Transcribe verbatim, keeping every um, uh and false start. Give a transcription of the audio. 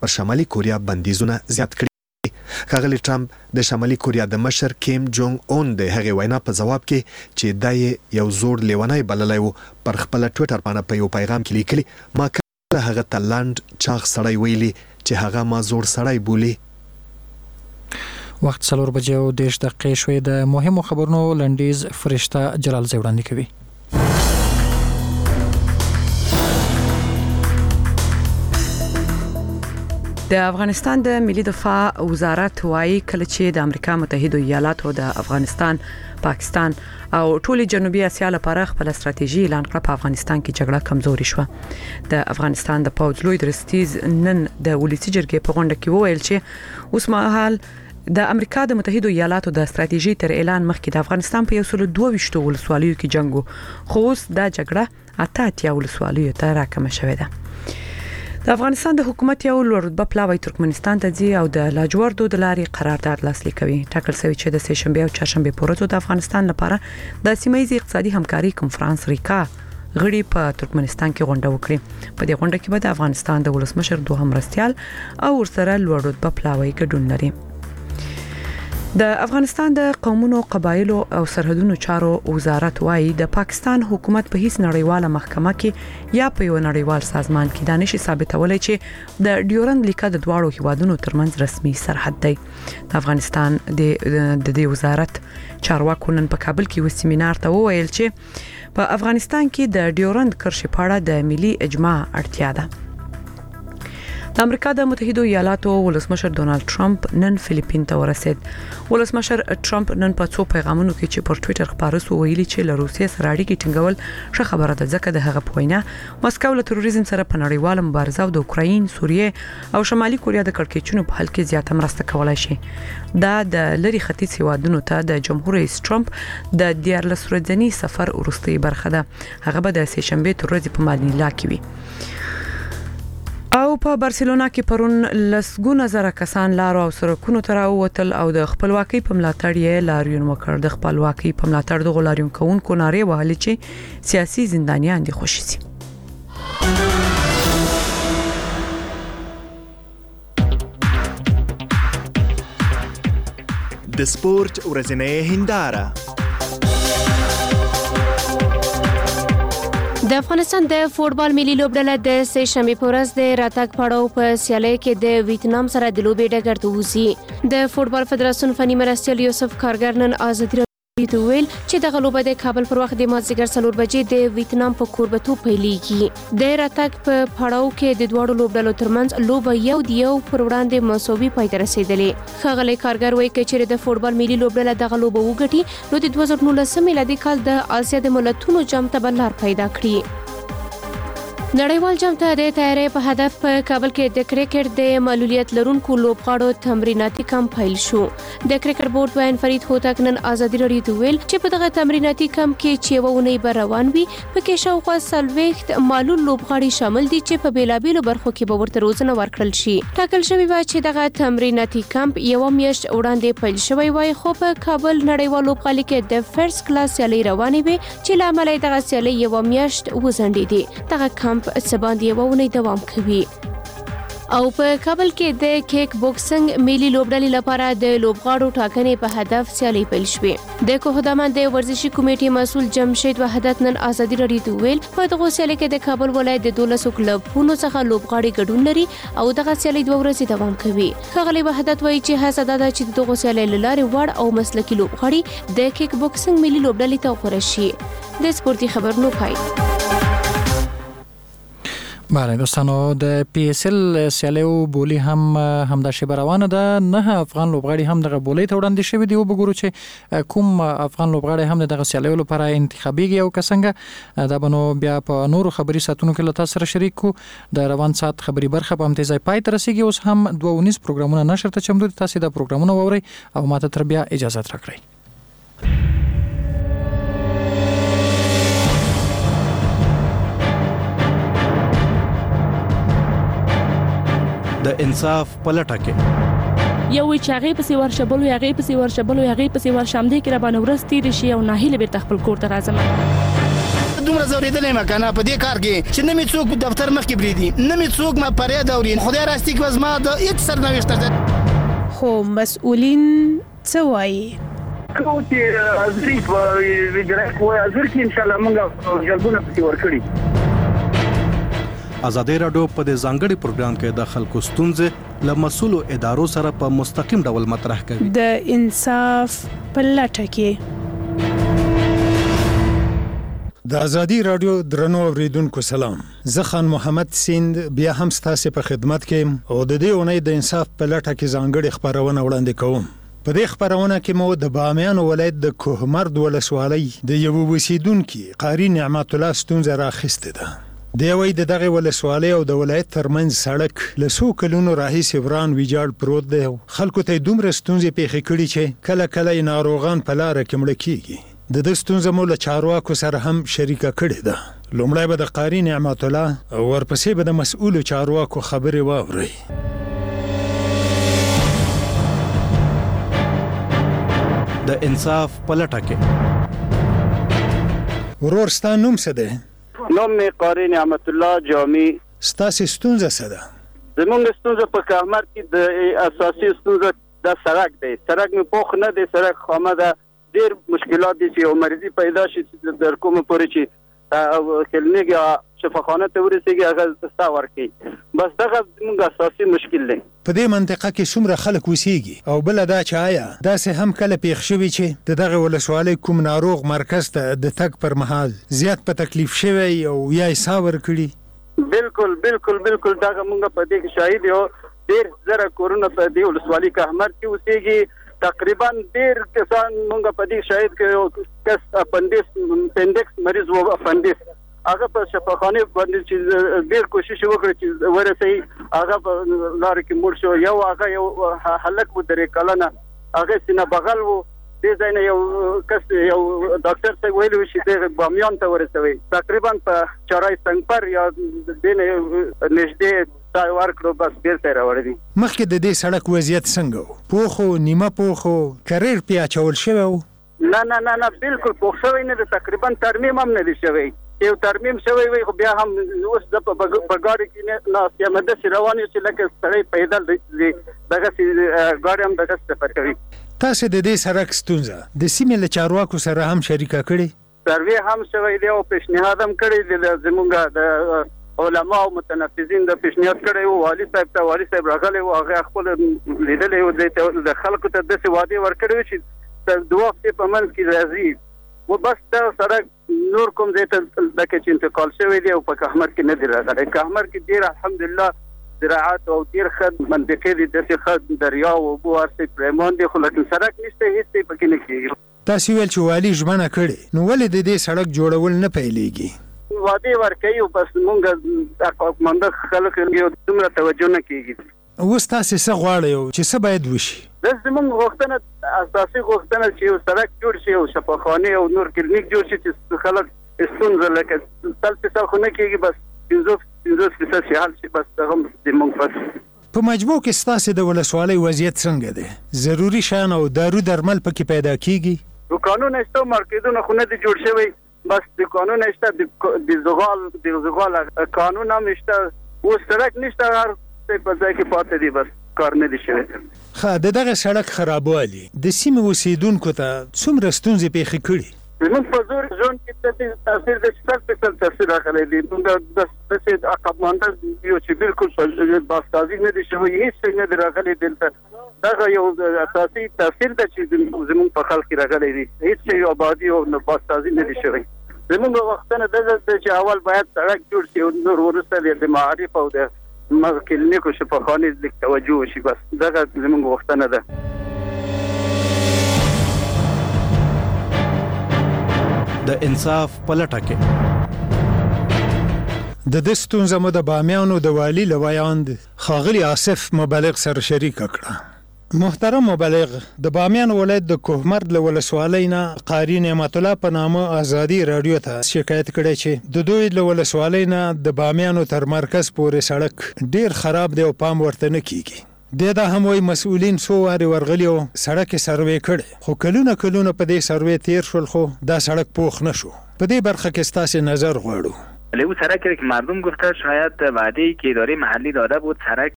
پر شمالي کوریا بندیزونه زیات کړي. ښاغلي ټرمپ د شمالي کوریا د مشر کیم جونګ اون د هغې وینا په جواب کې چې دا یو زوړ لیونی بللی و پر خپل ټویټر باندې په یو پیغام کې لیکلي ما کله هغه ته لنډ چاغ سړی ویلي چې هغه ما زوړ سړی بولي. وخت څلور بجې او دېرش دقیقې شوې. د مهمو خبرونو لنډیز فرشته جلال زی وړاندې کوي. د افغانستان د ملي دفاع وزارت وايي کله چې د امریکا متحده ایالاتو د افغانستان، پاکستان او ټولي جنوبي اسیا لپاره خپل ستراتیژي اعلان کړ په افغانستان کې جګړه کمزوري شوه. د افغانستان د پوځ لوی درستیز نن د ولسی جرګې په غونډه کې وویل چې اوس مهال د امریکا د متحده ایالاتو د ستراتیژي تر اعلان مخکې د افغانستان په یو سل دوه ویشت ولسوالیو کې جنگ وو، خو اوس دا جګړه اته اتیا ولسوالیو ته راکمه شوې ده. د افغانستان د حکومت یو لوړ رتبه پلاوی ترکمنستان ته ځي او د لاجوردو د لارې قرارداد لاسلیک کوي. ټاکل شوی چې د سه شنبه او چهارشنبه په ورځو د افغانستان لپاره د سیمه ییزې اقتصادي همکاري کنفرانس ریکا غړي په ترکمنستان کې غونډه وکړي. په دې غونډه کې به د افغانستان د ولسمشر دوهم مرستیال او ورسره لوړ رتبه پلاوی ګډون لري. د افغانستان د قومونو، قبایلو او سرحدونو چارو وزارت وايي د پاکستان حکومت په هیڅ نړیواله محکمه کې یا په یو نړیوال سازمان کې دانش ثابتولای چې د ډیورند لیکه د دواړو هیوادونو ترمنځ رسمي سرحد دی. د افغانستان د د وزارت چارواکو نن په کابل کې و سیمینار ته وویل چې په افغانستان کې د ډیورند کرښې په اړه د ملي اجماع اړتیا ده. د امریکا د متحده ایالاتو ولسمشر ډونالد ټرمپ نن فلیپین ته ورسید. ولسمشر ټرمپ نن په څو پیغامونو کې چې پر ټویټر خبرو سو ویلي چې له روسیې سره اړیکې ټینګول ښه خبره ده ځکه د هغه په وینا مسکو له تروریزم سره په نړیواله مبارزه او د اوکراین، سوریه او شمالي کوریا د کړکېچونو په حل کې زیاته مرسته کولای شي. دا د لری ختیځ هیوادونو ته د جمهور رئیس ټرمپ د دیارلس ورځني سفر وروستۍ برخه ده. هغه به د سه شنبه تر ورځې په مانیلا کې وي. او په بارسلونا کې پرون لسګونه زره کسان لارو او سرکونو ته راووتل او د خپلواکۍ په ملاتړ یې لاریون وکړ. د خپلواکۍ په ملاتړ د غلاریون کوونکو نارې وهلې چې سیاسي زندانیان دي خوشي سي. د سپورت ورځنۍ هنداره. د افغانستان د فوټبال ملي لوبډله د سه شنبه په ورځ د راتګ پړاو په سیالۍ کې د ویتنام سره د لوبې ډګر ته وځي. د فوټبال فدراسیون فني مرستیال یوسف کارګر نن ازادي ته ویل چې د غلوبه د کابل پر وخت د مازیګر څلور بجې د ویتنام په کوربتو پیلېږي. د راتګ په پړاو کې د دوړو لوبډلو ترمنځ لوبه یو د یو پر وړاندې مساوي پای ته رسیدلې. ښاغلی کارګر وایي چې د فوټبال ملي لوبډله د غلوبه وګټي نو د دوه زره نولس میلادي کال د آسیا د ملتونو جام ته بلار پیدا کړي. نړیوال جام ته د تیاری په هدف په کابل کې د کرکټ د معلولیت لرونکو لوبغاړو تمریناتي کمپ پیل شو. د کرکټ بورډ وین فرید هوتک نن ازادي راډیو ته ویل چې په دغه تمریناتي کمپ کې چې وونی به روان وي پکې شاوخوا څلوېښت معلول لوبغاړي شامل دي چې په بیلابیلو برخو کې به ورته روزنه ورکړل شي. ټاکل شوی و چې دغه تمریناتي کمپ یو میاشت وړاندې پیل شوی وای خو په کابل نړیوال لوبغالي کې د فرست کلاس سیالي روانې وي چې لامل یې دغه سیالي یو میاشت وزندېدي. دغه کمپ سباند یو ونې دوام کوي. او په کابل کې د کیک بوکسنګ ملي لوبډلې لپاره د لوبغاړو ټاکنې په هدف سیالي پیل شوې. د کوهدامن د ورزشي کمیټې مسول جمشید وحدت نن ازادي راډیو ته ویل په دغه سیالي کې د کابل ولایت د دولسو کلبونو څخه لوبغاړي ګډون لري او دغه سیالي دوه ورځې دوام کوي. ښاغلی وحدت وایي چې هڅه ده چې دغه سیالي له لارې وړ او مسلکي لوبغاړي د کیک بوکسنګ ملي لوبډلې ته غوړه شي. د سپورتي خبرونو پای. بله دوستانو د پی اس ال سیالیو بولی هم همدا شی روانه ده. نه افغان لوبغاړي هم دغه بولی ته وړاندې شوي دي. وګورو چې کوم افغان لوبغاړي هم دغه سیالیو لپاره انتخابیږي او کسنګه دا بنو بیا په نورو خبري ساتونو کې له تاسو سره شریک کو. د روان سات خبري برخه په امتیازي پای ته رسیدي. اوس هم دوه ونیز پروګرامونه نشر ته چمدو دي. تاسو دا پروګرامونه ووري او ماته تر بیا اجازه راکړئ. د انصاف پلټه کې یو چې هغه پسې ورشبلو هغه پسې ورشبلو هغه پسې ورشم دې کې را باندې ورستي دي شي او ناهیله به تخپل کور ته راځم. دومره زوریدلې ما کنه په دې کار کې چې نه می څوک دفتر مخ کې بریدي نه می څوک ما فریاد اوري خدای راستي کې وز ما د هیڅ سرنوشت خو مسؤلین څه وایي کو چې ازري په ویډیو کو ازر کې ان شاء الله موږ جلبونه پکې ورکړي ازادي راډیو په دې ځانګړي پروګرام کې د خلکو ستونزې له مسؤلو ادارو سره په مستقیم ډول مطرح کوي د انصاف په لټه کې د ازادي راډیو درنو اوریدونکو سلام زه خان محمد سیند بیا هم ستاسو په خدمت کې او د دې اونۍ د انصاف په لټه کې ځانګړي خبرونه وړاندې کوم په دې خبرونه کې مو د بامیان ولایت د کوهمرد ولسوالۍ د یو اوسیدونکو قاری نعمت الله ستونزه راخسته ده د یوې د دغه ولسوالۍ او د ولایت ترمنځ سړک له څو کلونو راهیسې وران ویجاړ پروت دی خلکو ته دومره ستونزې پیښې کړي چې کله کله ناروغان په لار کې مړ کیږي د دې ستونزې مو له چارواکو سره هم شریکه کړې ده لومړی به د قاری نعمت الله او ورپسې به د مسؤلو چارواکو خبرې واورئ د انصاف په لټه کې ورور ستا نوم څه دی نوم می قاری نعمت الله جامی ستاسو ستونزه څه ده زمونږ ستونزه په کهمر کې د اساسي ستونزه د سړک دی سړک می پوخ نه دی سړک خامه ده ډیر مشکلات دي چې مریضي پیدا شي در کومه پورې چې کلینیک یا شفاخانه ته ورسیږي هغه ستا ورکي بس دغه موږ اساسي مشکل دی په دې منطقه کې څومره خلک وسیږي او بل دا چې آیا داسې هم کله پیښ شوی چې دغه ولسوالۍ کوم ناروغ مرکز ته د تک پر مهال زیات په تکلیف شوی او یا حساب ورکړي بالکل بالکل بالکل دغه موږ په دې کې شاهد یو ډیر زره کورونه په دې ولسوالۍ کهمر کې وسیږي تقریبا ډیر کسان موږ په دې شاهد کې کس اپندیس اپندکس مریض و اپندیس هغه په شفاخانه باندې چې ډیر کوشش وکړ چې ورسې هغه لار کې مړ شو یو هغه یو هلک و درې کلنه هغه سینه بغل و دې ځای یو کس یو ډاکټر څنګه ویلو چې د بامیان ته ورسوي تقریبا په چارای څنګه پر یا دینه نږدې تا ورکړو بس بیرته راوړی مخکې د دې سړک وضعیت څنګه و پوخو نیمه پوخو کریر پیا چول شوی نه نه نه نه بالکل پوخ شوی نه تقریبا ترمیم هم نه دی شوی یو ترمیم شوی وي خو بیا هم اوس د بګاړي کې نه سیمه د رواني چې لکه سړی پیدل دغه ګاډي هم دغه سفر کوي تاسو د دې سړک ستونزه د سیمې له چارواکو سره هم شریکه کړي سروې هم شوی دی او پیشنهاد هم کړی دی زمونږ د علماء او متنفذین د پیشنهاد کړی وو والي صاحب ته والي صاحب راغلی او هغه خپل لیدلې او د خلکو ته د وعده ورکړی چې د دوه هفتې په منځ کې راځي و بس دا سړک نور کوم ځای ته د کې انتقال شوی دی او په کهمر کې نه دی راغلی کهمر کې ډیر الحمدلله زراعت او ډیر خد منطقې دي د خد دریا او بو ارسي پرمان دي خو لکه سړک نشته هیڅ پکې نه کیږي تاسو ویل چې والی ژمنه کړي نو ولې د دې سړک جوړول نه پیلېږي وعده ورکوي او بس مونږ د حکومت خلک یو دومره توجه نه کیږي اوس تاسو څه غواړئ چې څه باید وشي زموږ غوښتنه اساسي غوښتنه چې یو سړک جوړ شي او شفاخانه او نور کلینیک جوړ شي چې خلک ستونزه لکه تلته خو نه کیږي بس پنځوس پنځوس فیصد شي حل شي بس هغه زموږ په مجموع کې ستاسو د ولسوالۍ وضعیت څنګه دی ضروری شیان او دارو درمل پکې پیدا کیږي قانون نشته مارکیټونه خو نه دي جوړ شوی بس د قانون نشته د زغال د زغال قانون هم نشته او سړک نشته هر څه په ځای کې پاتې دي بس کار نه دي شوی خا دغه سړک خرابوالي د سیمې اوسیدونکو ته څومره ستونزې پیښې کړي زموږ په زور ژوند کې تاثیر د شپږ فیصد تاثیر راغلی دی موږ د څه عقبمانده یو چې بالکل په باسازي نه دي شوی هیڅ نه دی راغلی دلته دا یو اساسي تاثیر د چې زموږ په خلک راغلی دی هیڅ یو آبادی او باسازي نه دي شوی زموږ وختونه د چې اول باید سړک جوړ شي او نور ورسته د معارف او د مګ کلینیکو شفاخانه د توجه شي بس دغه زموږ وختونه ده د انصاف په لټه کې د دې ستونزې مو د بامیانو د والی لویاند خاغلی آصف مبلغ سره شریک کړه محترم مبلغ د بامیان ولایت د کوهمرد له ولسوالۍ نه قاری نعمت الله په نامه ازادي راډیو ته شکایت کړی چې د دوی له ولسوالۍ نه د بامیانو تر مرکز پورې سړک ډیر خراب دی او پام ورته نه کیږي د دا هم وای مسؤلین سو واره ورغلی او سړک سروې کړي خو کلونه کلونه په دې سروې تیر شول خو دا سړک پوخ نشو په دې برخه کې ستاسو نظر غواړو. او سرک که مردم گفته شاید وعده که اداره محلی داده بود سرک